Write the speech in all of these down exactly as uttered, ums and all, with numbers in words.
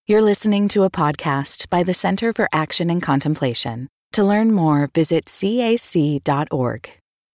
You're listening to a podcast by the Center for Action and Contemplation. To learn more, visit C A C dot org.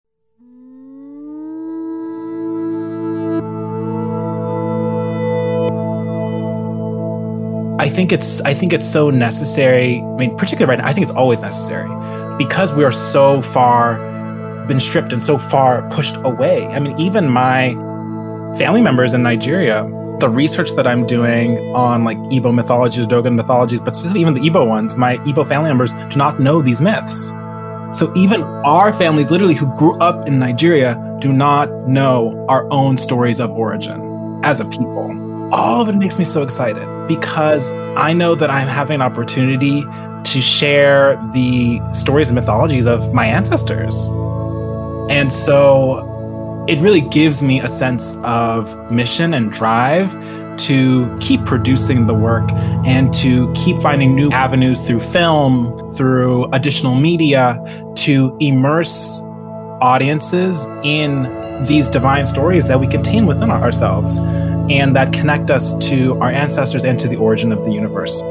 I think it's I think it's so necessary. I mean, particularly right now, I think it's always necessary because we are so far been stripped and so far pushed away. I mean, even my family members in Nigeria, the research that I'm doing on like Igbo mythologies, Dogon mythologies, but specifically even the Igbo ones, my Igbo family members do not know these myths. So even our families, literally who grew up in Nigeria, do not know our own stories of origin as a people. All of it makes me so excited because I know that I'm having an opportunity to share the stories and mythologies of my ancestors. And so it really gives me a sense of mission and drive to keep producing the work and to keep finding new avenues through film, through additional media, to immerse audiences in these divine stories that we contain within ourselves and that connect us to our ancestors and to the origin of the universe.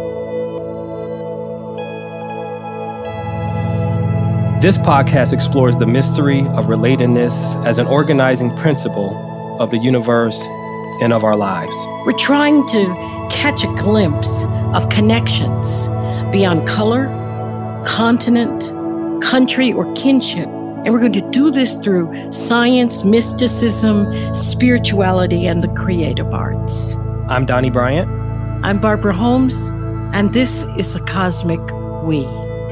This podcast explores the mystery of relatedness as an organizing principle of the universe and of our lives. We're trying to catch a glimpse of connections beyond color, continent, country, or kinship. And we're going to do this through science, mysticism, spirituality, and the creative arts. I'm Donnie Bryant. I'm Barbara Holmes, and this is The Cosmic We.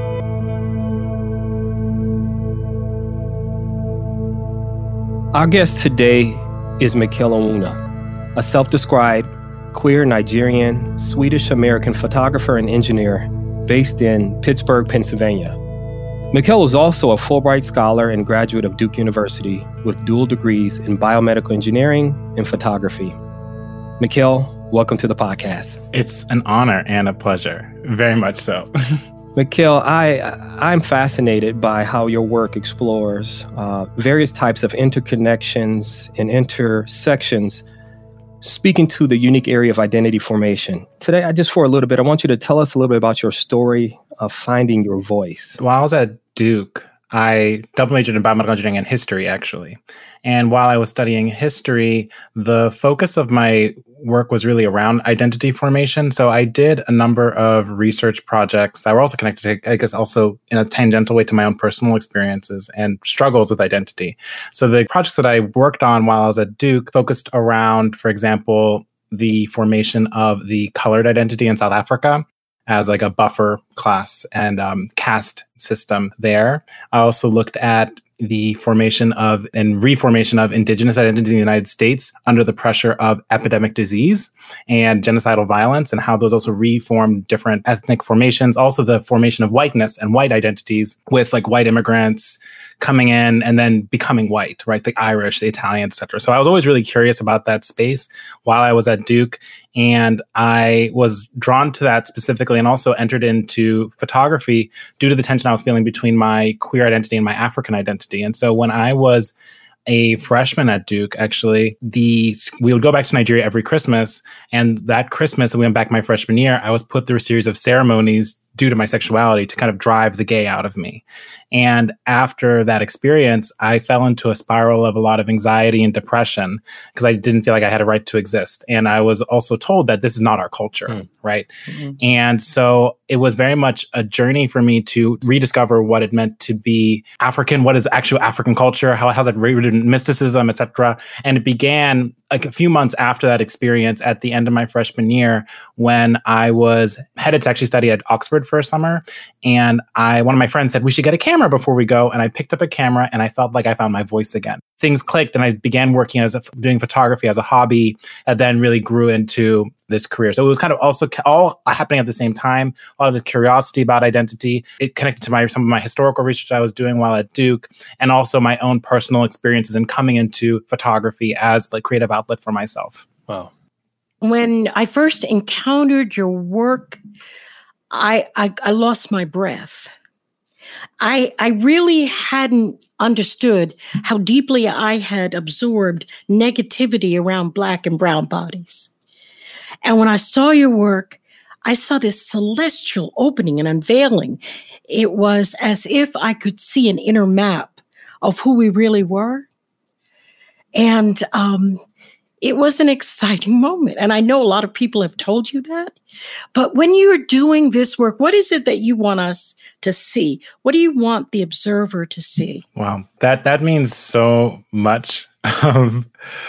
Our guest today is Mikhail Onwuna, a self-described queer Nigerian, Swedish-American photographer and engineer based in Pittsburgh, Pennsylvania. Mikhail is also a Fulbright Scholar and graduate of Duke University with dual degrees in biomedical engineering and photography. Mikhail, welcome to the podcast. It's an honor and a pleasure, very much so. Mikhail, I, I'm fascinated by how your work explores uh, various types of interconnections and intersections, speaking to the unique area of identity formation. Today, I just for a little bit, I want you to tell us a little bit about your story of finding your voice. While I was at Duke, I double majored in biomedical engineering and history, actually. And while I was studying history, the focus of my work was really around identity formation. So I did a number of research projects that were also connected to, I guess, also in a tangential way to my own personal experiences and struggles with identity. So the projects that I worked on while I was at Duke focused around, for example, the formation of the colored identity in South Africa as like a buffer class and um, caste system there. I also looked at the formation of and reformation of indigenous identities in the United States under the pressure of epidemic disease and genocidal violence, and how those also reformed different ethnic formations. Also the formation of whiteness and white identities with like white immigrants coming in and then becoming white, right? The Irish, the Italian, et cetera. So I was always really curious about that space while I was at Duke. And I was drawn to that specifically and also entered into photography due to the tension I was feeling between my queer identity and my African identity. And so when I was a freshman at Duke, actually, the we would go back to Nigeria every Christmas. And that Christmas, and we went back my freshman year, I was put through a series of ceremonies due to my sexuality to kind of drive the gay out of me. And after that experience, I fell into a spiral of a lot of anxiety and depression because I didn't feel like I had a right to exist. And I was also told that this is not our culture, mm. right? Mm-hmm. And so it was very much a journey for me to rediscover what it meant to be African, what is actual African culture, how how's it rooted in mysticism, et cetera. And it began like a few months after that experience at the end of my freshman year when I was headed to actually study at Oxford for a summer. And I, one of my friends said, we should get a camera before we go. And I picked up a camera and I felt like I found my voice again. Things clicked and I began working as a, doing photography as a hobby that then really grew into this career. So it was kind of also all happening at the same time. A lot of the curiosity about identity, it connected to my some of my historical research I was doing while at Duke, and also my own personal experiences in coming into photography as like creative outlet for myself. Wow. When I first encountered your work, I I, I lost my breath. I I really hadn't understood how deeply I had absorbed negativity around Black and brown bodies. And when I saw your work, I saw this celestial opening and unveiling. It was as if I could see an inner map of who we really were. And um, it was an exciting moment. And I know a lot of people have told you that. But when you're doing this work, what is it that you want us to see? What do you want the observer to see? Wow, that that means so much, um,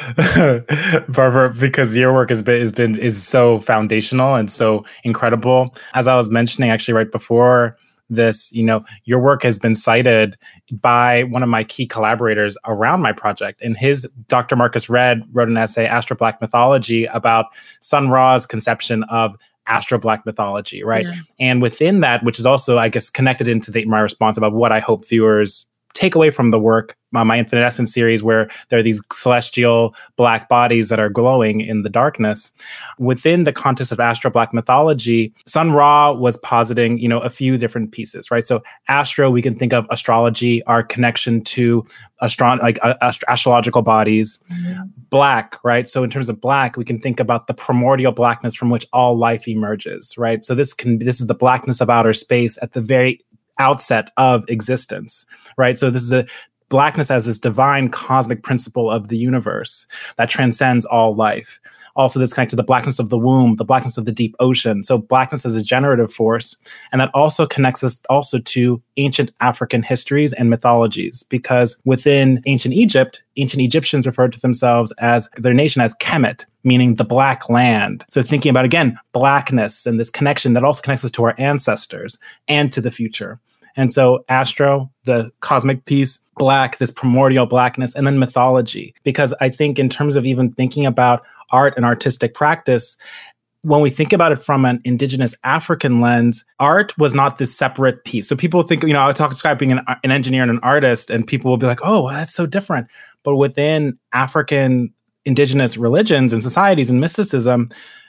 Barbara, because your work has been has been is so foundational and so incredible. As I was mentioning, actually, right before this, you know, your work has been cited by one of my key collaborators around my project. And his Doctor Marcus Redd wrote an essay, Astro Black Mythology, about Sun Ra's conception of Astro Black mythology, right? Yeah. And within that, which is also, I guess, connected into the, my response about what I hope viewers take away from the work, uh, my Infinite Essence series, where there are these celestial black bodies that are glowing in the darkness. Within the context of Astro Black mythology, Sun Ra was positing, you know, a few different pieces, right? So Astro, we can think of astrology, our connection to astro- like uh, ast- astrological bodies. Mm-hmm. Black, right? So in terms of black, we can think about the primordial blackness from which all life emerges, right? So this can this is the blackness of outer space at the very outset of existence, right? So this is a blackness as this divine cosmic principle of the universe that transcends all life. Also, this connects to the blackness of the womb, the blackness of the deep ocean. So blackness as a generative force. And that also connects us also to ancient African histories and mythologies, because within ancient Egypt, ancient Egyptians referred to themselves as their nation as Kemet, meaning the black land. So thinking about, again, blackness and this connection that also connects us to our ancestors and to the future. And so Astro, the cosmic piece, black, this primordial blackness, and then mythology. Because I think in terms of even thinking about art and artistic practice, when we think about it from an indigenous African lens, art was not this separate piece. So people think, you know, I talk describe being an, an engineer and an artist, and people will be like, oh, well, that's so different. But within African indigenous religions and societies and mysticism,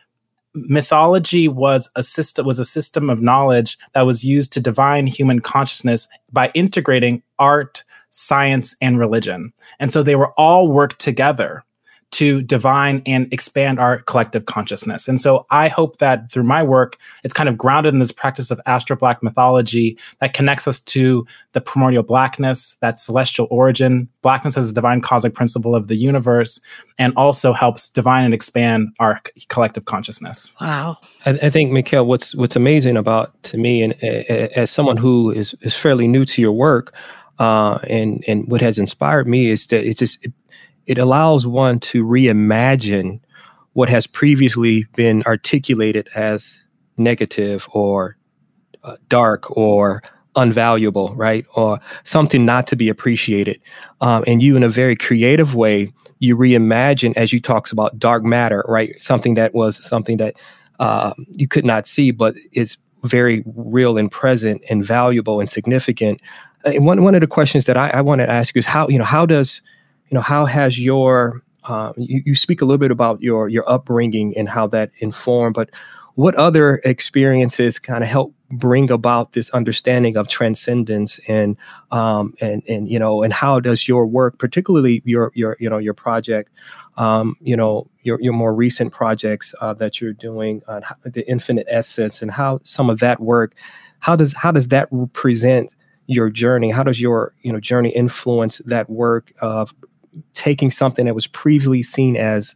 mythology was a system was a system of knowledge that was used to divine human consciousness by integrating art, science, and religion. And so they were all worked together to divine and expand our collective consciousness. And so I hope that through my work, it's kind of grounded in this practice of Astro Black mythology that connects us to the primordial blackness, that celestial origin, blackness as a divine cosmic principle of the universe, and also helps divine and expand our collective consciousness. Wow. I, I think, Mikhail, what's what's amazing about, to me, and uh, as someone who is, is fairly new to your work, uh, and, and what has inspired me is that it's just, it, It allows one to reimagine what has previously been articulated as negative or uh, dark or unvaluable, right? Or something not to be appreciated. Um, and you, in a very creative way, you reimagine, as you talks about dark matter, right? Something that was something that uh, you could not see, but is very real and present and valuable and significant. And one one of the questions that I, I want to ask you is how, you know, how does You know, how has your, uh, you, you speak a little bit about your your upbringing and how that informed, but what other experiences kind of help bring about this understanding of transcendence and, um, and, and, you know, and how does your work, particularly your, your, you know, your project, um, you know, your, your more recent projects uh, that you're doing, uh, the Infinite Essence, and how some of that work, how does, how does that represent your journey? How does your, you know, journey influence that work of taking something that was previously seen as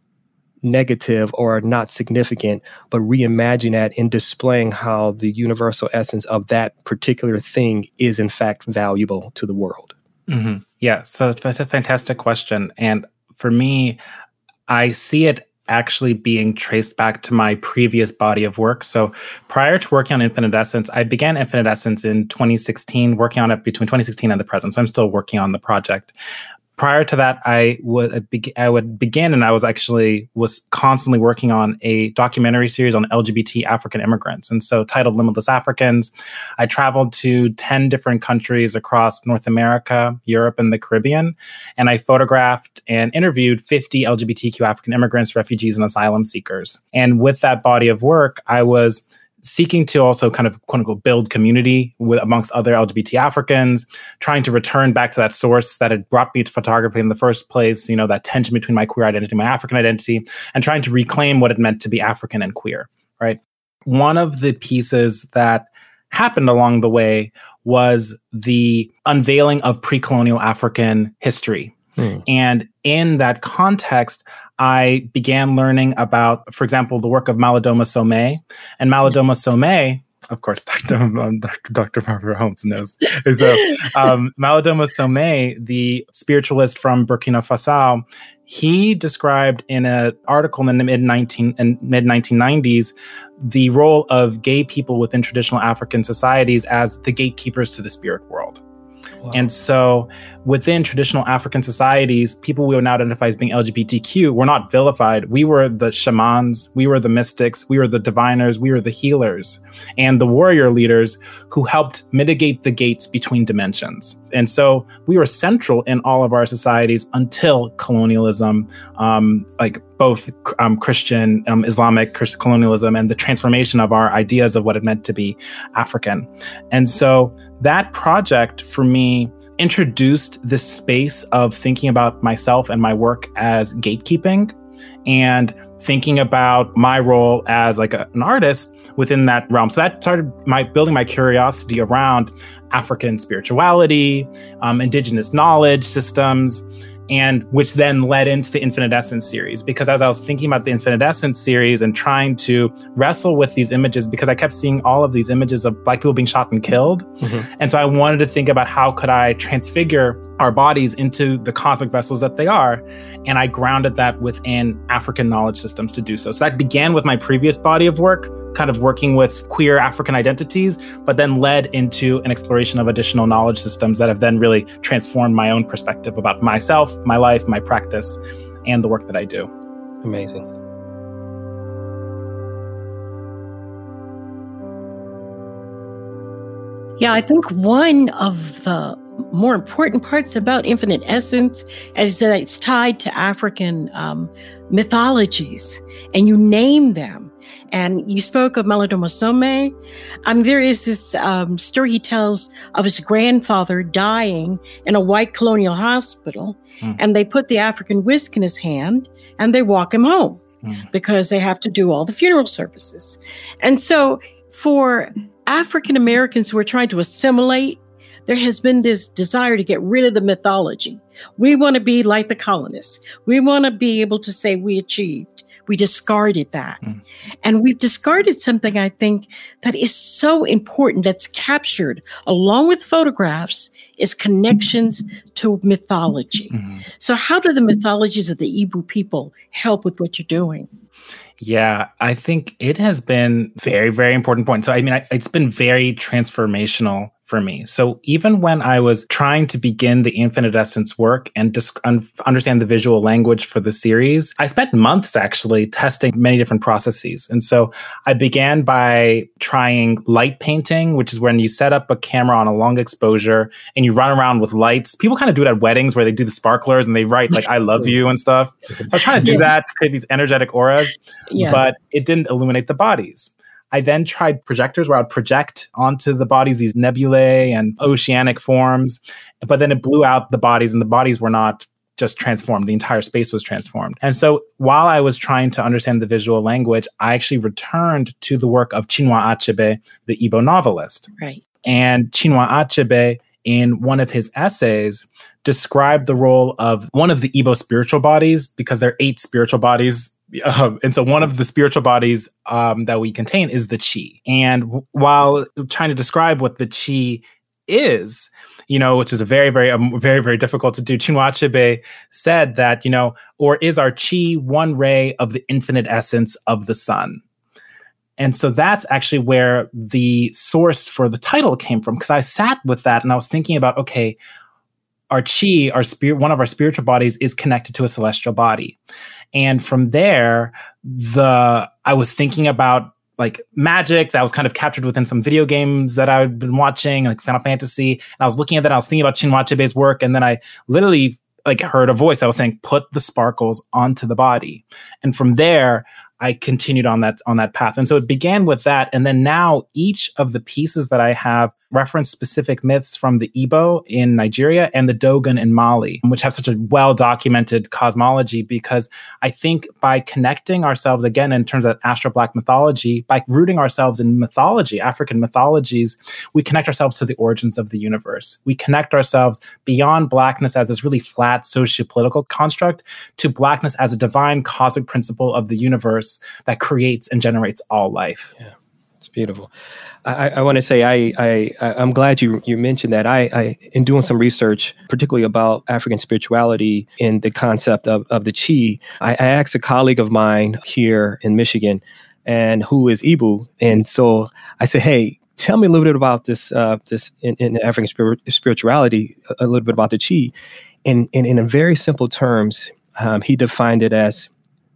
negative or not significant, but reimagine that and displaying how the universal essence of that particular thing is in fact valuable to the world? Mm-hmm. Yeah, so that's a fantastic question. And for me, I see it actually being traced back to my previous body of work. So prior to working on Infinite Essence, I began Infinite Essence in twenty sixteen, working on it between twenty sixteen and the present. So I'm still working on the project. Prior to that, I would I would begin, and I was actually was constantly working on a documentary series on L G B T African immigrants, and so titled Limitless Africans. I traveled to ten different countries across North America, Europe, and the Caribbean, and I photographed and interviewed fifty L G B T Q African immigrants, refugees, and asylum seekers. And with that body of work, I was seeking to also kind of, quote unquote, build community with amongst other L G B T Africans, trying to return back to that source that had brought me to photography in the first place, you know, that tension between my queer identity and my African identity, and trying to reclaim what it meant to be African and queer, right? one of the pieces that happened along the way was the unveiling of pre-colonial African history. Hmm. And in that context, I began learning about, for example, the work of Malidoma Somé. And Malidoma Somé, of course, Doctor Um, Doctor Doctor Barbara Holmes knows. So, um, Malidoma Somé, the spiritualist from Burkina Faso, he described in an article in the mid nineteen and mid nineteen nineties the role of gay people within traditional African societies as the gatekeepers to the spirit world. Wow. And so within traditional African societies, people we would now identify as being L G B T Q were not vilified. We were the shamans, we were the mystics, we were the diviners, we were the healers, and the warrior leaders who helped mitigate the gates between dimensions. And so we were central in all of our societies until colonialism, um, like both um, Christian, um, Islamic Christian colonialism, and the transformation of our ideas of what it meant to be African. And so that project for me introduced this space of thinking about myself and my work as gatekeeping and thinking about my role as like a, an artist within that realm. So that started my building my curiosity around African spirituality, um, indigenous knowledge systems, and which then led into the Infinite Essence series. Because as I was thinking about the Infinite Essence series and trying to wrestle with these images, because I kept seeing all of these images of Black people being shot and killed. Mm-hmm. And so I wanted to think about how could I transfigure our bodies into the cosmic vessels that they are. And I grounded that within African knowledge systems to do so. So that began with my previous body of work, kind of working with queer African identities, but then led into an exploration of additional knowledge systems that have then really transformed my own perspective about myself, my life, my practice, and the work that I do. Amazing. Yeah, I think one of the more important parts about Infinite Essence is that it's tied to African um, mythologies, and you name them. And you spoke of Malidoma Somé. Um, there is this um, story he tells of his grandfather dying in a white colonial hospital, mm. and they put the African whisk in his hand and they walk him home mm. because they have to do all the funeral services. And so for African Americans who are trying to assimilate, there has been this desire to get rid of the mythology. We want to be like the colonists. We want to be able to say we achieved. We discarded that. Mm. And we've discarded something, I think, that is so important, that's captured along with photographs, is connections to mythology. Mm-hmm. So how do the mythologies of the Igbo people help with what you're doing? Yeah, I think it has been very, very important point. So, I mean, I, it's been very transformational for me. So even when I was trying to begin the Infinite Essence work and just un- understand the visual language for the series, I spent months actually testing many different processes. And so I began by trying light painting, which is when you set up a camera on a long exposure and you run around with lights. People kind of do it at weddings where they do the sparklers and they write like, I love you and stuff. So I was trying to do yeah. that to create these energetic auras, yeah. but it didn't illuminate the bodies. I then tried projectors where I would project onto the bodies these nebulae and oceanic forms, but then it blew out the bodies and the bodies were not just transformed. The entire space was transformed. And so while I was trying to understand the visual language, I actually returned to the work of Chinua Achebe, the Igbo novelist. Right. And Chinua Achebe, in one of his essays, described the role of one of the Igbo spiritual bodies, because there are eight spiritual bodies. Um, and so one of the spiritual bodies um, that we contain is the chi. And w- while trying to describe what the chi is, you know, which is a very, very, um, very, very difficult to do, Chinua Achebe said that, you know, or is our chi one ray of the infinite essence of the sun? And so that's actually where the source for the title came from, because I sat with that and I was thinking about, okay, our chi, our spirit, one of our spiritual bodies is connected to a celestial body. And from there, the I was thinking about like magic that was kind of captured within some video games that I've been watching, like Final Fantasy. And I was looking at that, I was thinking about Chinua Achebe's work, and then I literally like heard a voice that was saying, put the sparkles onto the body. And from there, I continued on that on that path. And so it began with that. And then now each of the pieces that I have reference specific myths from the Igbo in Nigeria and the Dogon in Mali, which have such a well-documented cosmology, because I think by connecting ourselves, again, in terms of Astro-Black mythology, by rooting ourselves in mythology, African mythologies, we connect ourselves to the origins of the universe. We connect ourselves beyond Blackness as this really flat socio-political construct to Blackness as a divine cosmic principle of the universe that creates and generates all life. Yeah, it's beautiful. I, I want to say I, I I'm glad you you mentioned that. I, I in doing some research, particularly about African spirituality and the concept of, of the chi, I, I asked a colleague of mine here in Michigan, and who is Igbo, and so I said, hey, tell me a little bit about this uh, this in, in African spir- spirituality, a, a little bit about the chi, and, and in a very simple terms, um, he defined it as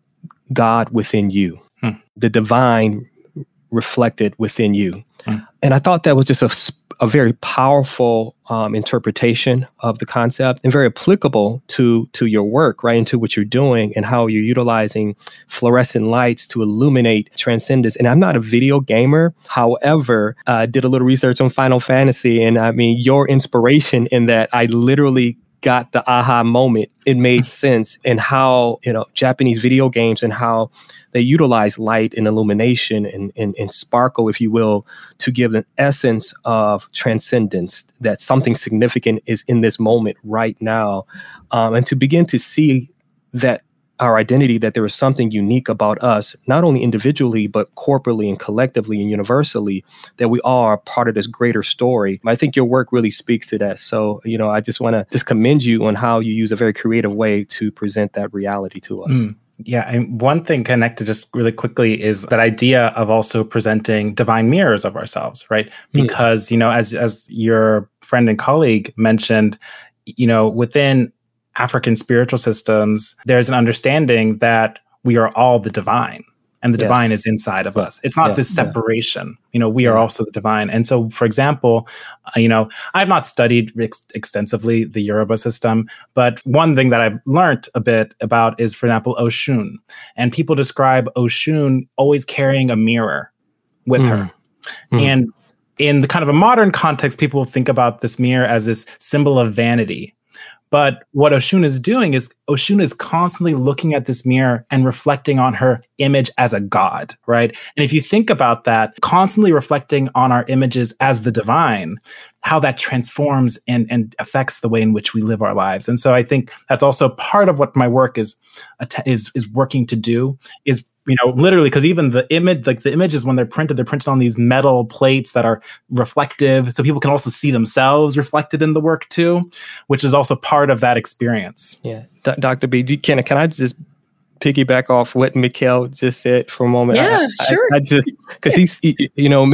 God within you, hmm. the divine reflected within you. Hmm. And I thought that was just a, a very powerful um, interpretation of the concept and very applicable to, to your work, right, into what you're doing and how you're utilizing fluorescent lights to illuminate transcendence. And I'm not a video gamer. However, I uh, did a little research on Final Fantasy. And I mean, your inspiration in that, I literally got the aha moment. It made sense in how, you know, Japanese video games and how they utilize light and illumination and, and, and sparkle, if you will, to give an essence of transcendence, that something significant is in this moment right now. Um, and to begin to see that our identity, that there is something unique about us, not only individually, but corporately and collectively and universally, that we all are part of this greater story. I think your work really speaks to that. So, you know, I just want to just commend you on how you use a very creative way to present that reality to us. Mm. Yeah, and one thing connected just really quickly is that idea of also presenting divine mirrors of ourselves, right? Because, mm. you know, as as your friend and colleague mentioned, you know, within African spiritual systems, there's an understanding that we are all the divine, and the yes. divine is inside of us. It's not yeah, this separation. Yeah. You know, we are yeah. also the divine. And so, for example, uh, you know, I've not studied ex- extensively the Yoruba system, but one thing that I've learned a bit about is, for example, Oshun. And people describe Oshun always carrying a mirror with mm. her. Mm. And in the kind of a modern context, people think about this mirror as this symbol of vanity. But what Oshun is doing is Oshun is constantly looking at this mirror and reflecting on her image as a god, right? And if you think about that, constantly reflecting on our images as the divine, how that transforms and, and affects the way in which we live our lives. And so I think that's also part of what my work is is is working to do, is, you know, literally, because even the image, like the images, when they're printed, they're printed on these metal plates that are reflective. So people can also see themselves reflected in the work too, which is also part of that experience. Yeah. D- Doctor B, do, can, can I just piggyback off what Mikkel just said for a moment? Yeah, I, sure. I, I just, because he's, you know,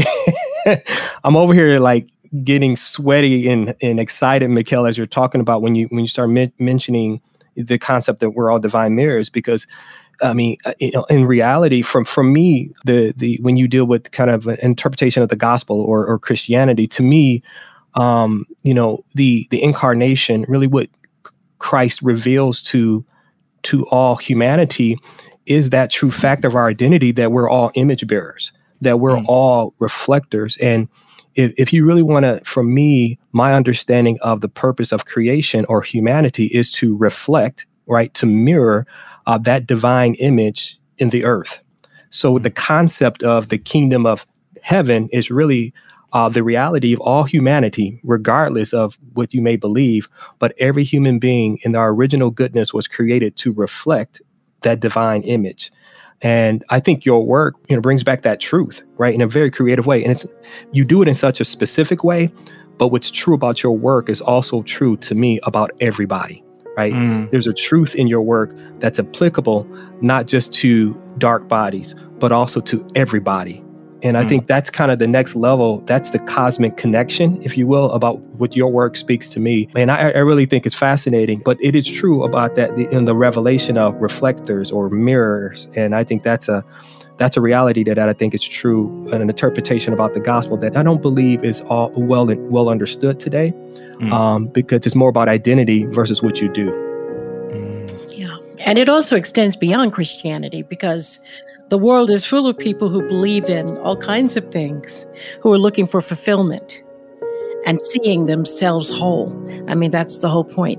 I'm over here like getting sweaty and, and excited, Mikkel, as you're talking about when you, when you start men- mentioning the concept that we're all divine mirrors, because I mean, you know, in reality, from from me, the the when you deal with kind of an interpretation of the gospel or, or Christianity, to me, um, you know, the the incarnation, really what Christ reveals to to all humanity is that true fact of our identity, that we're all image bearers, that we're mm. all reflectors. And if, if you really want to, for me, my understanding of the purpose of creation or humanity is to reflect, right, to mirror Uh, that divine image in the earth. So mm-hmm. the concept of the kingdom of heaven is really uh, the reality of all humanity, regardless of what you may believe. But every human being in our original goodness was created to reflect that divine image. And I think your work, you know, brings back that truth, right, in a very creative way. And it's you do it in such a specific way. But what's true about your work is also true to me about everybody. Right. Mm. There's a truth in your work that's applicable not just to dark bodies, but also to everybody. And mm. I think that's kind of the next level. That's the cosmic connection, if you will, about what your work speaks to me. And I, I really think it's fascinating. But it is true about that the, in the revelation of reflectors or mirrors. And I think that's a that's a reality that I think is true, and an interpretation about the gospel that I don't believe is all well well understood today. Mm. Um, because it's more about identity versus what you do. Mm. Yeah. And it also extends beyond Christianity, because the world is full of people who believe in all kinds of things, who are looking for fulfillment. and seeing themselves whole. I mean, that's the whole point.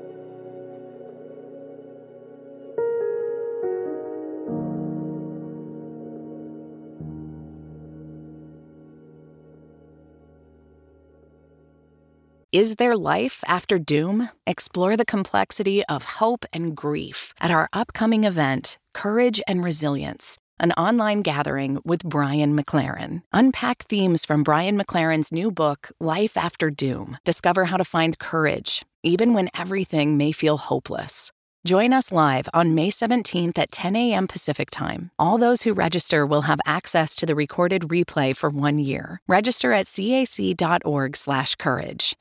Is there life after doom? Explore the complexity of hope and grief at our upcoming event, Courage and Resilience, an online gathering with Brian McLaren. Unpack themes from Brian McLaren's new book, Life After Doom. Discover how to find courage, even when everything may feel hopeless. Join us live on May seventeenth at ten a.m. Pacific Time. All those who register will have access to the recorded replay for one year. Register at cac.org slash courage.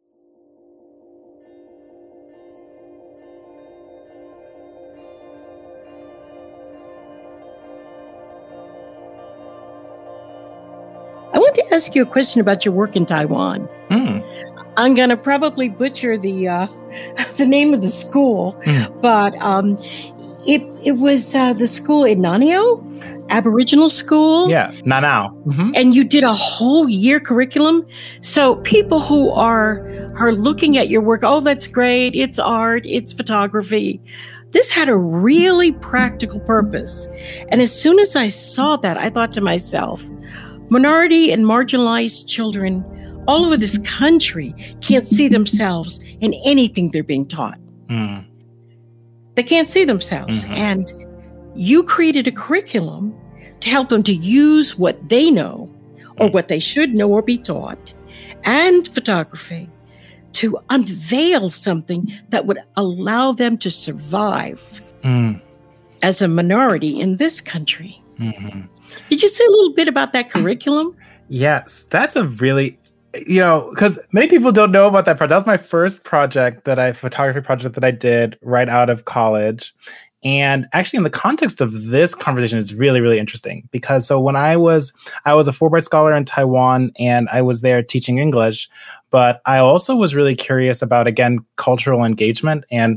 I want to ask you a question about your work in Taiwan. Mm. I'm going to probably butcher the uh, the name of the school, mm. but um, it it was uh, the school in Nanao, Aboriginal school. Yeah, Nanao. Mm-hmm. And you did a whole year curriculum. So people who are are looking at your work, oh, that's great. It's art. It's photography. This had a really practical purpose. And as soon as I saw that, I thought to myself, minority and marginalized children all over this country can't see themselves in anything they're being taught. Mm. They can't see themselves. Mm-hmm. And you created a curriculum to help them to use what they know or mm. what they should know or be taught, and photography to unveil something that would allow them to survive mm. as a minority in this country. Mm-hmm. Did you say a little bit about that curriculum? Yes, that's a really, you know, because many people don't know about that project. That was my first project that I, photography project that I did right out of college. And actually in the context of this conversation is really, really interesting because so when I was, I was a Fulbright scholar in Taiwan and I was there teaching English, but I also was really curious about, again, cultural engagement. And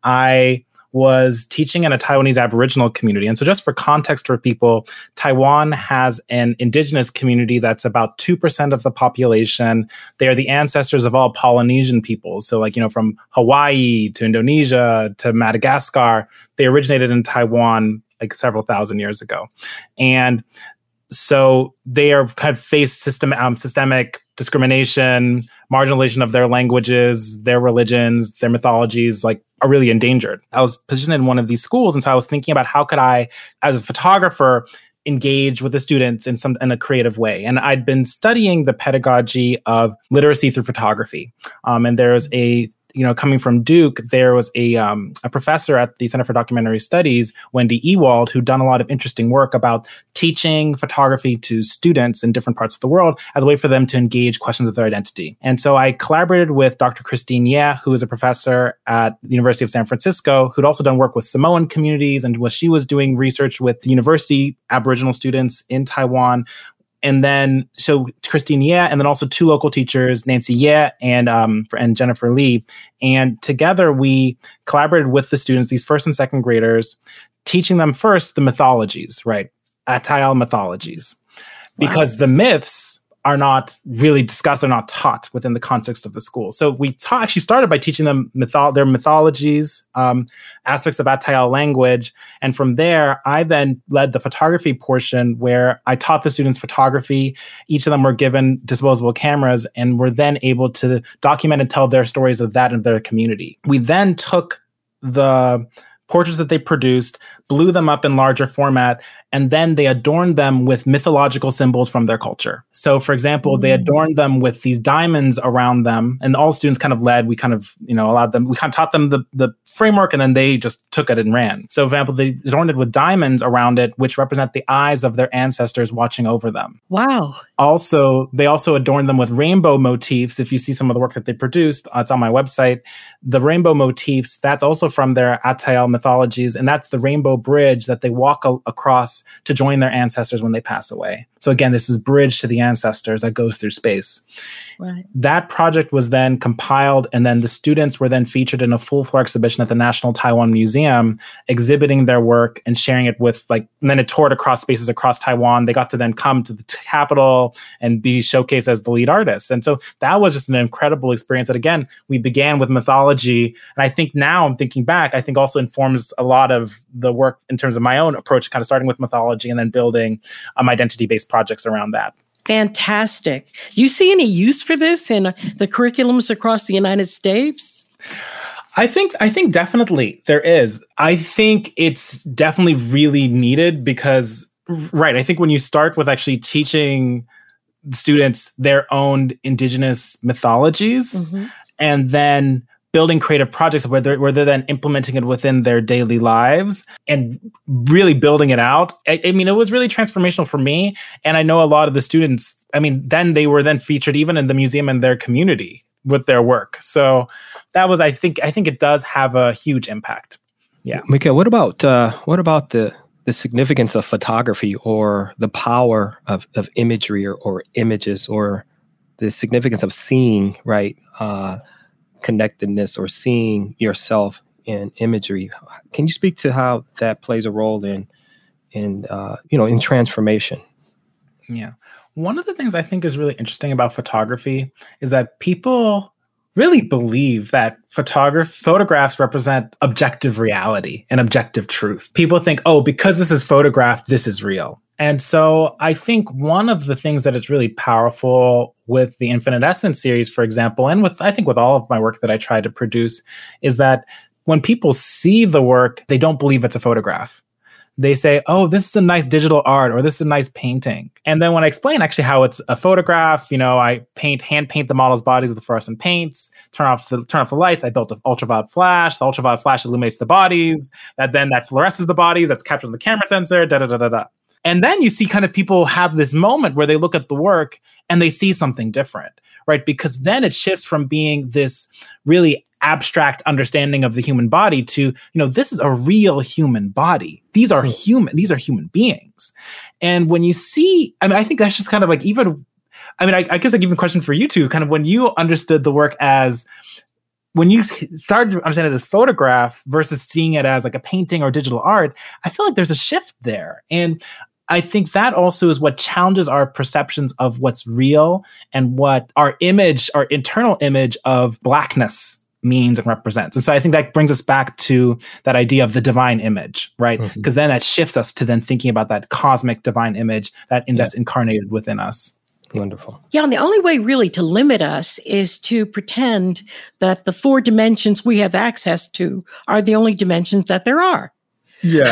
I was teaching in a Taiwanese Aboriginal community. And so just for context for people, Taiwan has an indigenous community that's about two percent of the population. They are the ancestors of all Polynesian peoples. So like, you know, from Hawaii to Indonesia to Madagascar, they originated in Taiwan like several thousand years ago. And so they are kind of face system, um, systemic discrimination, marginalization of their languages, their religions, their mythologies, like are really endangered. I was positioned in one of these schools. And so I was thinking about how could I, as a photographer, engage with the students in some in a creative way. And I'd been studying the pedagogy of literacy through photography. Um, and there's a you know, coming from Duke, there was a um, a professor at the Center for Documentary Studies, Wendy Ewald, who'd done a lot of interesting work about teaching photography to students in different parts of the world as a way for them to engage questions of their identity. And so I collaborated with Doctor Christine Yeh, who is a professor at the University of San Francisco, who'd also done work with Samoan communities, and was she was doing research with the university Aboriginal students in Taiwan. And then, so Christine Yeh, and then also two local teachers, Nancy Yeh and um, and Jennifer Lee. And together we collaborated with the students, these first and second graders, teaching them first the mythologies, right? Atayal mythologies. Wow. Because the myths are not really discussed, they're not taught within the context of the school. So we ta- actually started by teaching them mytho- their mythologies, um, aspects of Atayal language. And from there, I then led the photography portion where I taught the students photography. Each of them were given disposable cameras and were then able to document and tell their stories of that in their community. We then took the portraits that they produced, blew them up in larger format, and then they adorned them with mythological symbols from their culture. So, for example, mm-hmm. they adorned them with these diamonds around them, and all students kind of led. We kind of, you know, allowed them, we kind of taught them the, the framework, and then they just took it and ran. So, for example, they adorned it with diamonds around it, which represent the eyes of their ancestors watching over them. Wow. Also, they also adorned them with rainbow motifs. If you see some of the work that they produced, uh, it's on my website. The rainbow motifs, that's also from their Atayal mythologies, and that's the rainbow bridge that they walk a- across space to join their ancestors when they pass away. So again, this is bridge to the ancestors that goes through space. Right. That project was then compiled, and then the students were then featured in a full floor exhibition at the National Taiwan Museum, exhibiting their work and sharing it with like, and then it toured across spaces across Taiwan. They got to then come to the capital and be showcased as the lead artists. And so that was just an incredible experience that, again, we began with mythology. And I think now I'm thinking back, I think also informs a lot of the work in terms of my own approach, kind of starting with mythology and then building um, identity-based projects around that. Fantastic. You see any use for this in the curriculums across the United States? I think I think definitely there is. I think it's definitely really needed because, right, I think when you start with actually teaching students their own indigenous mythologies, mm-hmm. and then building creative projects where they're, where they're then implementing it within their daily lives and really building it out. I, I mean, it was really transformational for me. And I know a lot of the students, I mean, then they were then featured even in the museum in their community with their work. So that was, I think, I think it does have a huge impact. Yeah. Mikhail, what about, uh, what about the, the significance of photography or the power of, of imagery or, or images or the significance of seeing, right? Uh, connectedness or seeing yourself in imagery. Can you speak to how that plays a role in, in uh, you know, in transformation? Yeah. One of the things I think is really interesting about photography is that people really believe that photograph photographs represent objective reality and objective truth. People think, oh, because this is photographed, this is real. And so I think one of the things that is really powerful with the Infinite Essence series, for example, and with, I think with all of my work that I try to produce, is that when people see the work, they don't believe it's a photograph. They say, oh, this is a nice digital art, or this is a nice painting. And then when I explain actually how it's a photograph, you know, I paint, hand paint the model's bodies with the fluorescent paints, turn off the turn off the lights. I built an ultraviolet flash. The ultraviolet flash illuminates the bodies. That then that fluoresces the bodies. That's captured on the camera sensor. Da da da da da. And then you see kind of people have this moment where they look at the work and they see something different, right? Because then it shifts from being this really abstract understanding of the human body to, you know, this is a real human body. These are human, these are human beings. And when you see, I mean, I think that's just kind of like even, I mean, I, I guess like even a question for you two, kind of when you understood the work as, when you started to understand it as photograph versus seeing it as like a painting or digital art, I feel like there's a shift there. And I think that also is what challenges our perceptions of what's real and what our image, our internal image of Blackness means and represents. And so I think that brings us back to that idea of the divine image, right? Because mm-hmm. then that shifts us to then thinking about that cosmic divine image that in, yeah. that's incarnated within us. Wonderful. Yeah, and the only way really to limit us is to pretend that the four dimensions we have access to are the only dimensions that there are. Yeah.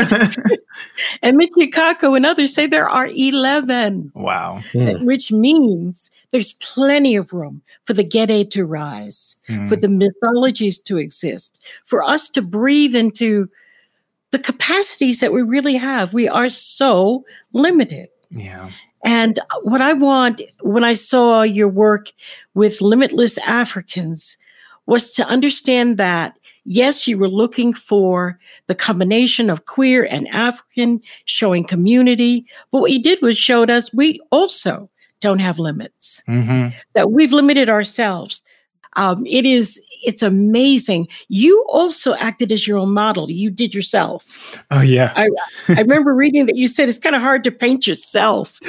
And Michio Kaku and others say there are eleven. Wow. Mm. Which means there's plenty of room for the Gede to rise, mm. for the mythologies to exist, for us to breathe into the capacities that we really have. We are so limited. Yeah. And what I want, when I saw your work with Limitless Africans, was to understand that, yes, you were looking for the combination of queer and African, showing community. But what you did was showed us we also don't have limits, mm-hmm. that we've limited ourselves. Um, it is, it's amazing. You also acted as your own model. You did yourself. Oh, yeah. I, I remember reading that you said it's kind of hard to paint yourself.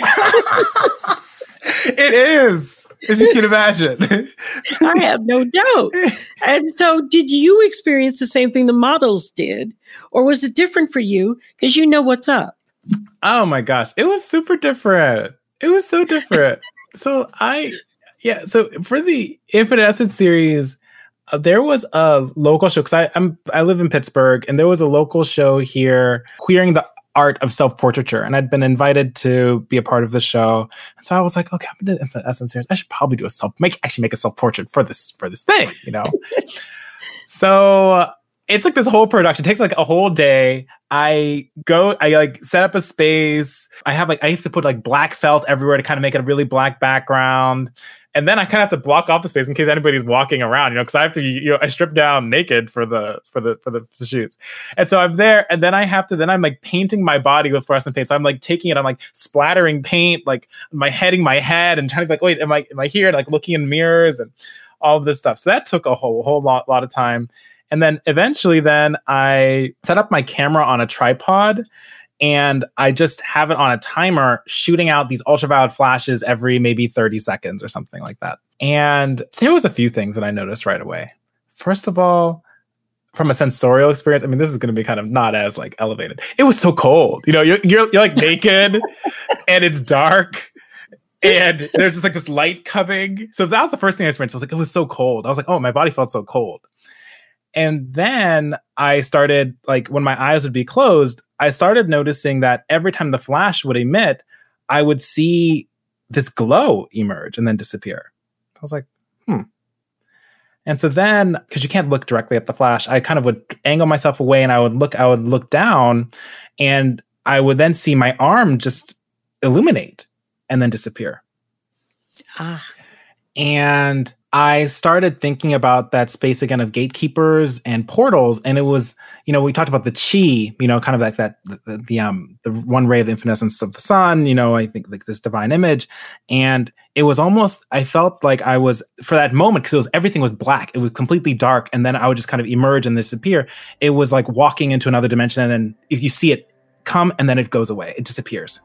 It is, if you can imagine. I have no doubt. And so did you experience the same thing the models did? Or was it different for you because you know what's up? Oh, my gosh. It was super different. It was so different. So I... Yeah, so for the Infinite Essence series, uh, there was a local show, because I'm I live in Pittsburgh, and there was a local show here, Queering the Art of Self-Portraiture, and I'd been invited to be a part of the show. And so I was like, okay, I'm gonna do the Infinite Essence series. I should probably do a self, make actually make a self-portrait for this for this thing, you know. So it's like this whole production. It takes like a whole day. I go, I like set up a space. I have like I have to put like black felt everywhere to kind of make it a really black background. And then I kind of have to block off the space in case anybody's walking around, you know, because I have to, you know, I strip down naked for the for the for the shoots. And so I'm there, and then I have to, then I'm like painting my body with fluorescent paint. So I'm like taking it, I'm like splattering paint, like my heading my head and trying to be like, wait, am I am I here? Like looking in mirrors and all of this stuff. So that took a whole whole lot lot of time. And then eventually, then I set up my camera on a tripod. And I just have it on a timer shooting out these ultraviolet flashes every maybe thirty seconds or something like that. And there was a few things that I noticed right away. First of all, from a sensorial experience, I mean, this is going to be kind of not as like elevated. It was so cold. You know, you're, you're, you're like naked and it's dark and there's just like this light coming. So that was the first thing I experienced. I was like, it was so cold. I was like, oh, my body felt so cold. And then I started, like, when my eyes would be closed, I started noticing that every time the flash would emit, I would see this glow emerge and then disappear. I was like, hmm. And so then, because you can't look directly at the flash, I kind of would angle myself away and I would look, I would look down and I would then see my arm just illuminate and then disappear. Ah. And I started thinking about that space again of gatekeepers and portals. And it was, you know, we talked about the chi, you know, kind of like that, the, the, um, the one ray of the infinitessence of the sun, you know, I think like this divine image. And it was almost, I felt like I was, for that moment, because it was, everything was black. It was completely dark. And then I would just kind of emerge and disappear. It was like walking into another dimension. And then if you see it come and then it goes away, it disappears.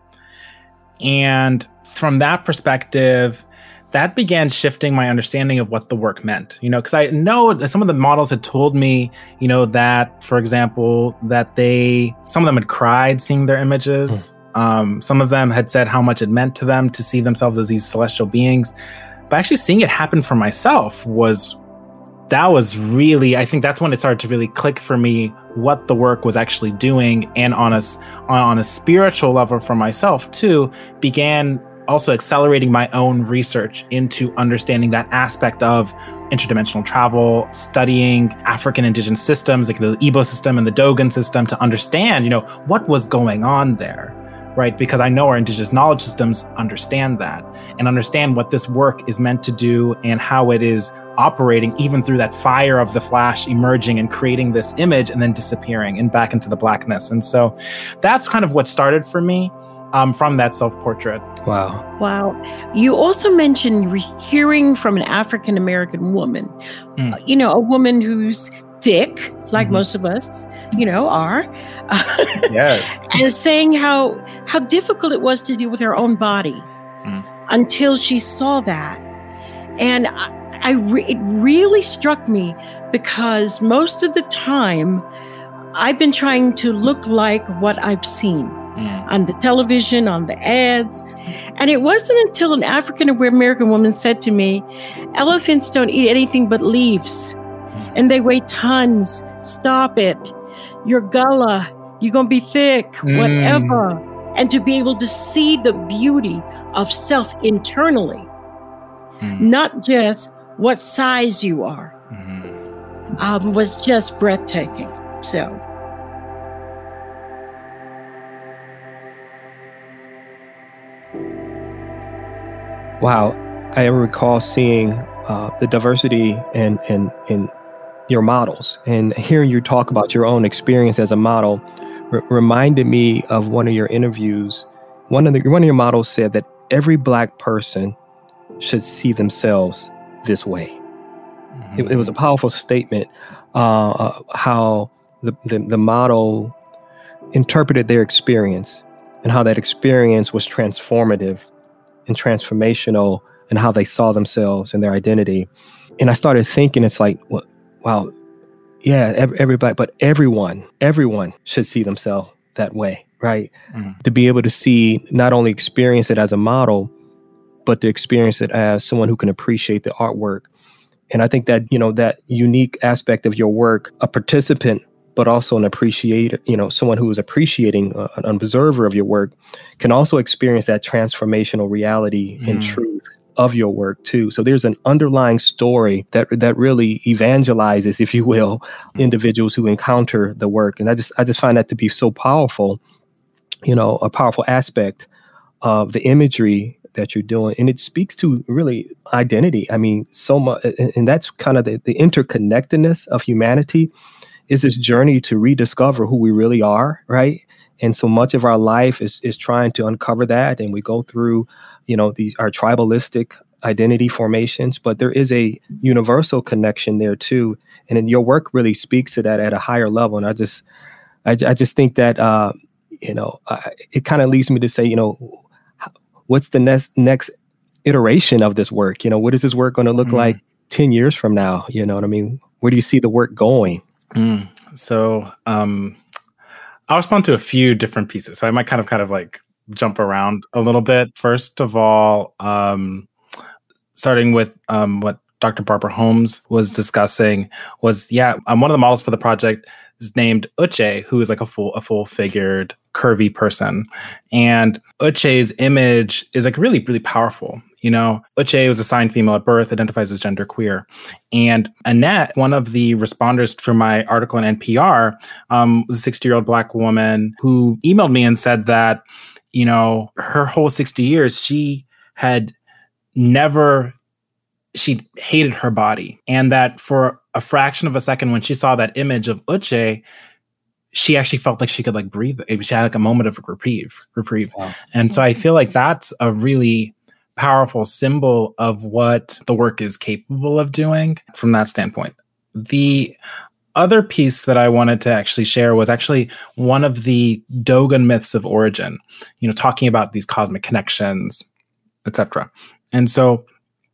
And from that perspective, that began shifting my understanding of what the work meant, you know, because I know that some of the models had told me, you know, that, for example, that they, some of them had cried seeing their images. Mm. Um, some of them had said how much it meant to them to see themselves as these celestial beings. But actually seeing it happen for myself was, that was really, I think that's when it started to really click for me what the work was actually doing. And on a, on a spiritual level for myself too, began also accelerating my own research into understanding that aspect of interdimensional travel, studying African indigenous systems, like the Igbo system and the Dogon system, to understand, you know, what was going on there, right? Because I know our indigenous knowledge systems understand that and understand what this work is meant to do and how it is operating even through that fire of the flash emerging and creating this image and then disappearing and back into the blackness. And so that's kind of what started for me. Um, from that self-portrait. Wow. Wow. You also mentioned re- hearing from an African-American woman, mm. uh, you know, a woman who's thick, like mm-hmm. most of us, you know, are. Yes. And saying how, how difficult it was to deal with her own body mm. until she saw that. And I, I re- it really struck me because most of the time I've been trying to look like what I've seen. Mm. On the television, on the ads. And it wasn't until an African-American woman said to me, elephants don't eat anything but leaves. Mm. And they weigh tons. Stop it. You're gullah. You're going to be thick, mm. whatever. And to be able to see the beauty of self internally, mm. not just what size you are, mm. um, was just breathtaking. So. Wow. I recall seeing uh, the diversity in, in, in your models and hearing you talk about your own experience as a model r- reminded me of one of your interviews. One of the, one of your models said that every Black person should see themselves this way. Mm-hmm. It, it was a powerful statement, uh, uh, how the, the, the model interpreted their experience and how that experience was transformative and transformational and how they saw themselves and their identity. And I started thinking, it's like, well, wow, yeah, every, everybody, but everyone, everyone should see themselves that way, right? Mm. To be able to see, not only experience it as a model, but to experience it as someone who can appreciate the artwork. And I think that, you know, that unique aspect of your work, a participant, but also an appreciator, you know, someone who is appreciating, uh, an observer of your work, can also experience that transformational reality mm. and truth of your work too. So there's an underlying story that that really evangelizes, if you will, individuals who encounter the work. And I just I just find that to be so powerful, you know, a powerful aspect of the imagery that you're doing, and it speaks to really identity. I mean, so much, and, and that's kind of the, the interconnectedness of humanity is this journey to rediscover who we really are, right? And so much of our life is is trying to uncover that, and we go through, you know, these our tribalistic identity formations, but there is a universal connection there too, and then your work really speaks to that at a higher level. And I just, I, I just think that uh, you know, I, it kind of leads me to say, you know, what's the next next iteration of this work? You know, what is this work going to look mm. like ten years from now? You know what I mean? Where do you see the work going? Mm. So um, I'll respond to a few different pieces. So I might kind of kind of like jump around a little bit. First of all, um, starting with um, what Doctor Barbara Holmes was discussing was, yeah, um, one of the models for the project is named Uche, who is like a full, a full figured, curvy person. And Uche's image is like really, really powerful. You know, Uche was assigned female at birth, identifies as genderqueer. And Annette, one of the responders for my article in N P R, um, was a sixty-year-old Black woman who emailed me and said that, you know, her whole sixty years, she had never, she hated her body. And that for a fraction of a second, when she saw that image of Uche, she actually felt like she could like breathe. She had like a moment of reprieve, reprieve. Wow. And so I feel like that's a really powerful symbol of what the work is capable of doing from that standpoint. The other piece that I wanted to actually share was actually one of the Dogon myths of origin, you know, talking about these cosmic connections, et cetera. And so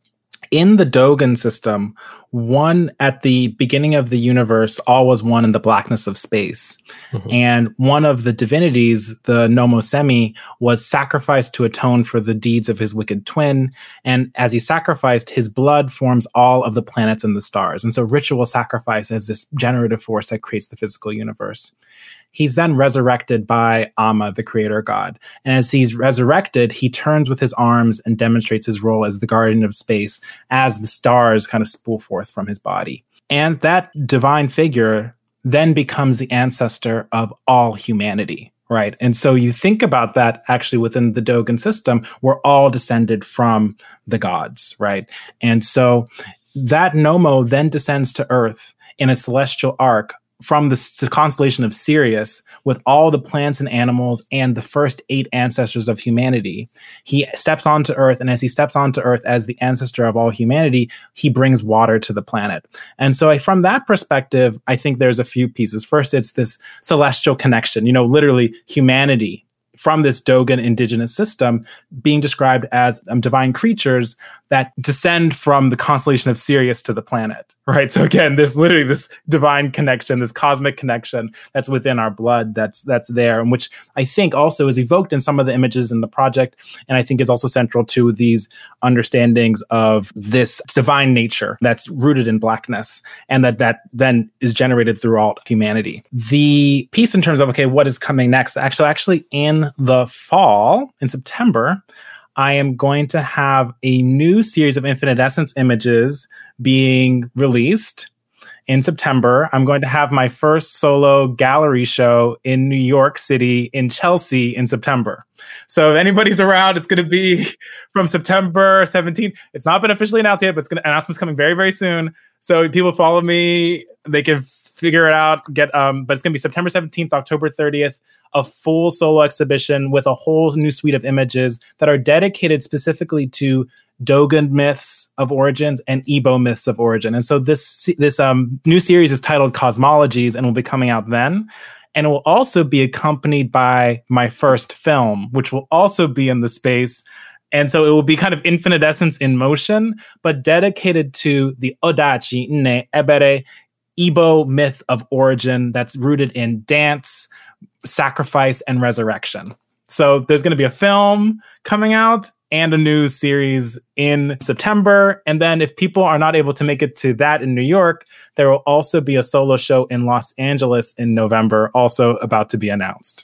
in the Dogon system, one at the beginning of the universe, all was one in the blackness of space. Mm-hmm. And one of the divinities, the Nomosemi, was sacrificed to atone for the deeds of his wicked twin. And as he sacrificed, his blood forms all of the planets and the stars. And so ritual sacrifice is this generative force that creates the physical universe. He's then resurrected by Amma, the creator god. And as he's resurrected, he turns with his arms and demonstrates his role as the guardian of space as the stars kind of spool forth from his body. And that divine figure then becomes the ancestor of all humanity, right? And so you think about that actually within the Dogon system, we're all descended from the gods, right? And so that Nomo then descends to Earth in a celestial arc from the, the constellation of Sirius with all the plants and animals and the first eight ancestors of humanity. He steps onto Earth, and as he steps onto Earth as the ancestor of all humanity, he brings water to the planet. And so I, from that perspective, I think there's a few pieces. First, it's this celestial connection, you know, literally humanity from this Dogon indigenous system being described as um, divine creatures that descend from the constellation of Sirius to the planet, right? So again, there's literally this divine connection, this cosmic connection that's within our blood that's that's there, and which I think also is evoked in some of the images in the project, and I think is also central to these understandings of this divine nature that's rooted in blackness, and that that then is generated throughout humanity. The piece in terms of, okay, what is coming next? Actually, actually in the fall, in September, I am going to have a new series of Infinite Essence images being released in September. I'm going to have my first solo gallery show in New York City, in Chelsea, in September. So if anybody's around, it's going to be from September seventeenth. It's not been officially announced yet, but it's going to, announcement's coming very, very soon. So if people follow me, they can figure it out. Get um, but it's going to be September seventeenth, October thirtieth, a full solo exhibition with a whole new suite of images that are dedicated specifically to Dogon myths of origins and Igbo myths of origin. And so this this um, new series is titled Cosmologies and will be coming out then. And it will also be accompanied by my first film, which will also be in the space. And so it will be kind of Infinite Essence in motion, but dedicated to the Odachi Nne Ebere Igbo myth of origin that's rooted in dance, sacrifice, and resurrection. So there's going to be a film coming out and a new series in September. And then if people are not able to make it to that in New York, there will also be a solo show in Los Angeles in November, also about to be announced.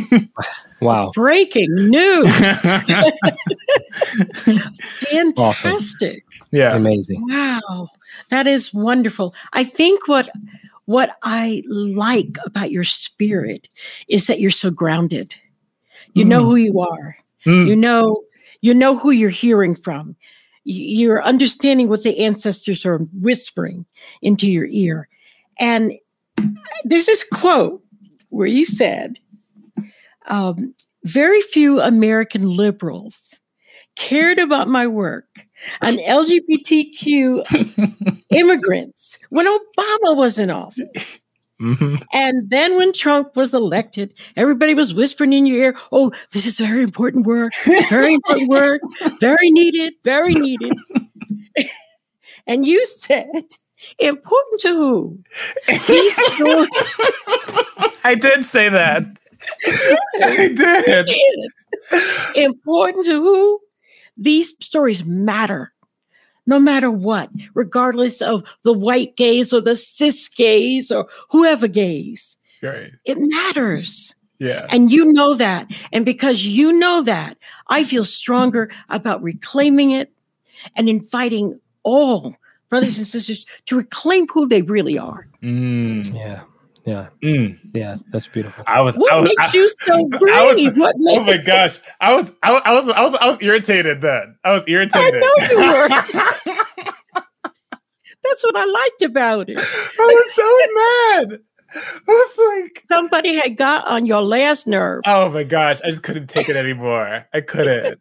Wow. Breaking news. Fantastic. Awesome. Yeah. Amazing. Wow. That is wonderful. I think what what I like about your spirit is that you're so grounded. You mm. know who you are. Mm. You know, you know who you're hearing from. You're understanding what the ancestors are whispering into your ear. And there's this quote where you said, um, very few American liberals cared about my work on L G B T Q immigrants when Obama was in office. Mm-hmm. And then when Trump was elected, everybody was whispering in your ear, oh, this is very important work, very important work, very needed, very needed. And you said, important to who? These stories. I did say that. I did. did. Important to who? These stories matter. No matter what, regardless of the white gaze or the cis gaze or whoever gaze. Right. It matters. Yeah. And you know that. And because you know that, I feel stronger about reclaiming it and inviting all brothers and sisters to reclaim who they really are. Mm. Yeah. Yeah. Mm. Yeah. That's beautiful. I was. What I was, makes I, you so brave? I was, what makes oh my gosh! I was. I was. I was. I was. I was irritated then. I was irritated. I know you were. That's what I liked about it. I was so mad. I was like, somebody had got on your last nerve. Oh my gosh! I just couldn't take it anymore. I couldn't.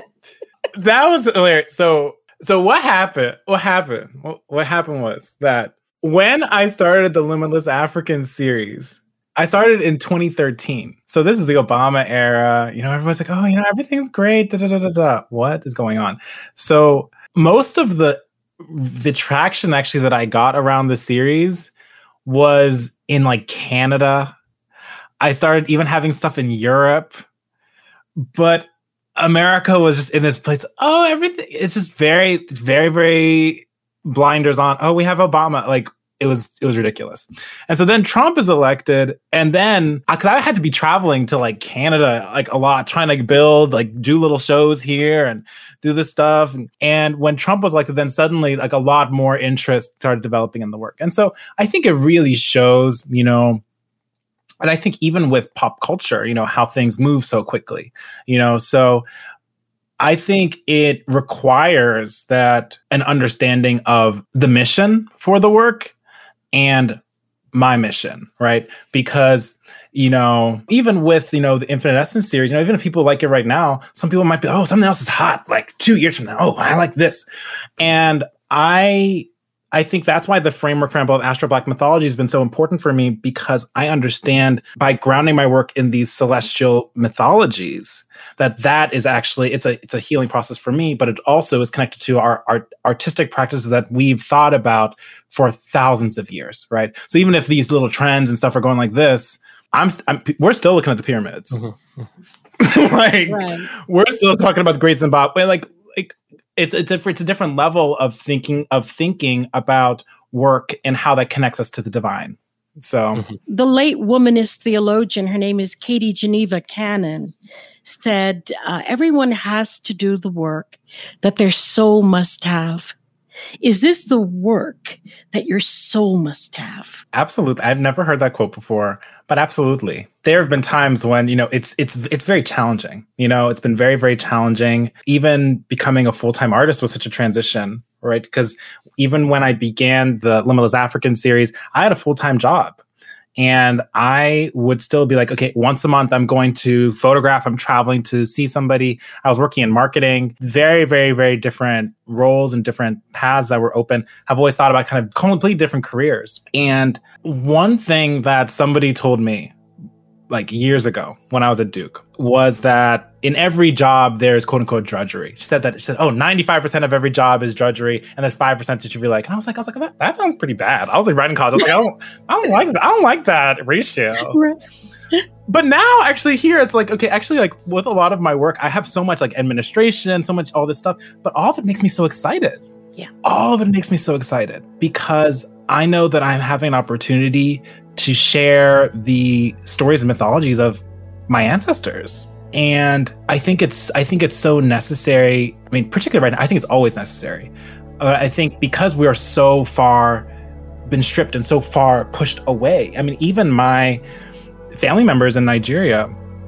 That was hilarious. So, so what happened? What happened? What, what happened was that when I started the Limitless African series, I started in twenty thirteen. So this is the Obama era. You know, everyone's like, oh, you know, everything's great. Da, da, da, da, da. What is going on? So most of the the traction actually that I got around the series was in like Canada. I started even having stuff in Europe, but America was just in this place. Oh, everything. It's just very, very, very blinders on. Oh, we have Obama. Like it was, it was ridiculous. And so then Trump is elected. And then cause I had to be traveling to like Canada, like a lot, trying to build, like do little shows here and do this stuff. And, and when Trump was elected, then suddenly like a lot more interest started developing in the work. And so I think it really shows, you know, and I think even with pop culture, you know, how things move so quickly, you know, so I think it requires that an understanding of the mission for the work and my mission, right? Because, you know, even with, you know, the Infinite Essence series, you know, even if people like it right now, some people might be, oh, something else is hot, like two years from now. Oh, I like this. And I... I think that's why the framework for both Astro Black mythology has been so important for me, because I understand by grounding my work in these celestial mythologies that that is actually, it's a it's a healing process for me, but it also is connected to our, our artistic practices that we've thought about for thousands of years, right? So even if these little trends and stuff are going like this, I'm, I'm we're still looking at the pyramids. Mm-hmm. like right. We're still talking about the Great Zimbabwe, like like. It's it's a, it's a different level of thinking of thinking about work and how that connects us to the divine. So the late womanist theologian, her name is Katie Geneva Cannon, said uh, everyone has to do the work that their soul must have. Is this the work that your soul must have? Absolutely. I've never heard that quote before, but absolutely. There have been times when, you know, it's it's it's very challenging. You know, it's been very, very challenging. Even becoming a full-time artist was such a transition, right? Because even when I began the Limitless African series, I had a full-time job. And I would still be like, okay, once a month, I'm going to photograph. I'm traveling to see somebody. I was working in marketing, very, very, very different roles and different paths that were open. I've always thought about kind of completely different careers. And one thing that somebody told me like years ago when I was at Duke was that in every job, there's quote unquote drudgery. She said that, she said, oh, ninety-five percent of every job is drudgery. And there's five percent that you be like, and I was like, I was like, that, that sounds pretty bad. I was like writing college. I was like, I don't, I don't like that. I don't like that ratio. Right. But now actually here, it's like, okay, actually like with a lot of my work, I have so much like administration, so much, all this stuff, but all of it makes me so excited. Yeah. All of it makes me so excited because I know that I'm having an opportunity to share the stories and mythologies of my ancestors. And I think it's I think it's so necessary. I mean, particularly right now, I think it's always necessary. But I think because we are so far been stripped and so far pushed away. I mean, even my family members in Nigeria,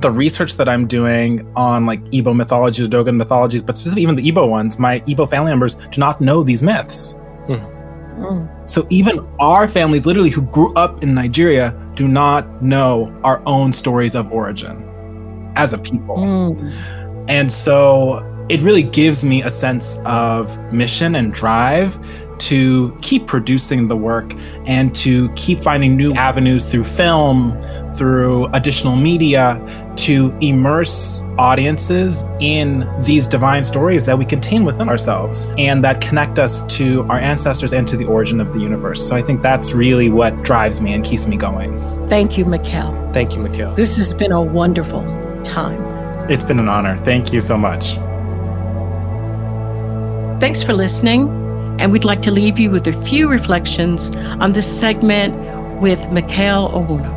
the research that I'm doing on like Igbo mythologies, Dogon mythologies, but specifically even the Igbo ones, my Igbo family members do not know these myths. Mm. Mm. So even our families, literally who grew up in Nigeria, do not know our own stories of origin as a people. Mm. And so it really gives me a sense of mission and drive to keep producing the work and to keep finding new avenues through film, through additional media, to immerse audiences in these divine stories that we contain within ourselves and that connect us to our ancestors and to the origin of the universe. So I think that's really what drives me and keeps me going. Thank you, Mikkel. Thank you, Mikkel. This has been a wonderful time. It's been an honor. Thank you so much. Thanks for listening. And we'd like to leave you with a few reflections on this segment with Mikkel Owuna.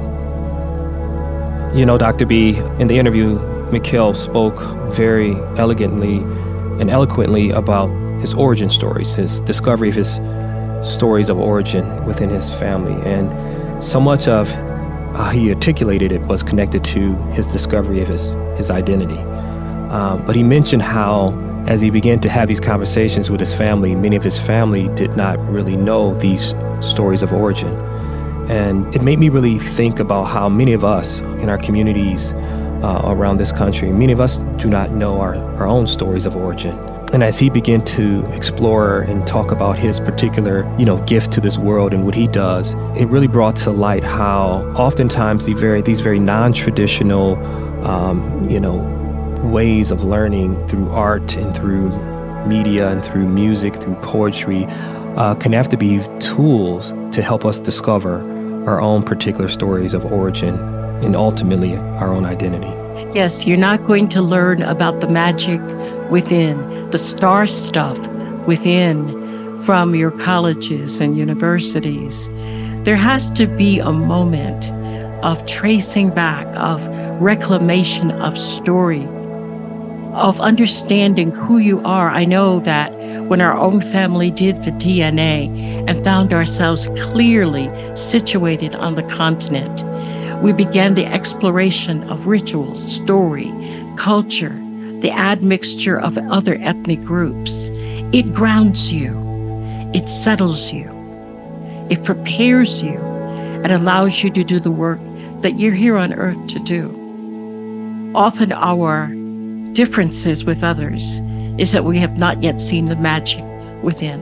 You know, Doctor B, in the interview, Mikkel spoke very elegantly and eloquently about his origin stories, his discovery of his stories of origin within his family. And so much of how he articulated it was connected to his discovery of his, his identity. Um, but he mentioned how, as he began to have these conversations with his family, many of his family did not really know these stories of origin. And it made me really think about how many of us in our communities uh, around this country, many of us do not know our, our own stories of origin. And as he began to explore and talk about his particular, you know, gift to this world and what he does, it really brought to light how oftentimes the very, these very non-traditional, um, you know, ways of learning through art and through media and through music, through poetry, uh, can have to be tools to help us discover our own particular stories of origin and ultimately our own identity. Yes, you're not going to learn about the magic within, the star stuff within from your colleges and universities. There has to be a moment of tracing back, of reclamation of story, of understanding who you are. I know that when our own family did the D N A and found ourselves clearly situated on the continent, we began the exploration of ritual, story, culture, the admixture of other ethnic groups. It grounds you, it settles you, it prepares you, and allows you to do the work that you're here on earth to do. Often our differences with others is that we have not yet seen the magic within.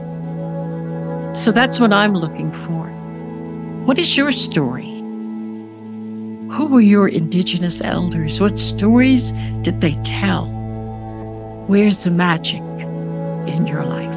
So that's what I'm looking for. What is your story? Who were your indigenous elders? What stories did they tell? Where's the magic in your life?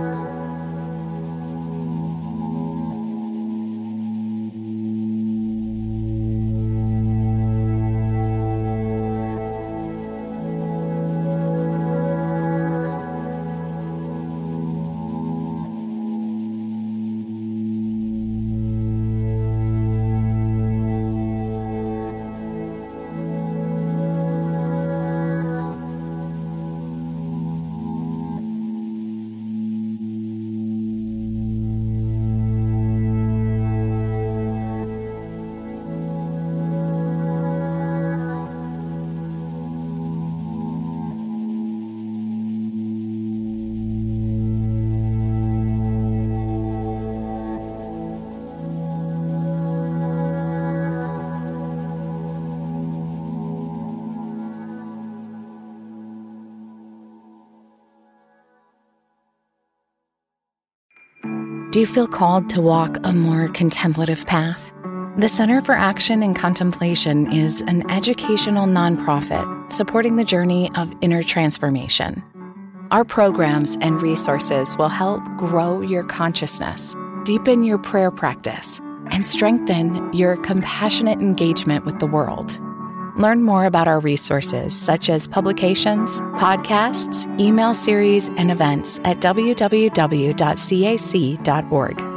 Do you feel called to walk a more contemplative path? The Center for Action and Contemplation is an educational nonprofit supporting the journey of inner transformation. Our programs and resources will help grow your consciousness, deepen your prayer practice, and strengthen your compassionate engagement with the world. Learn more about our resources, such as publications, podcasts, email series, and events at w w w dot c a c dot org.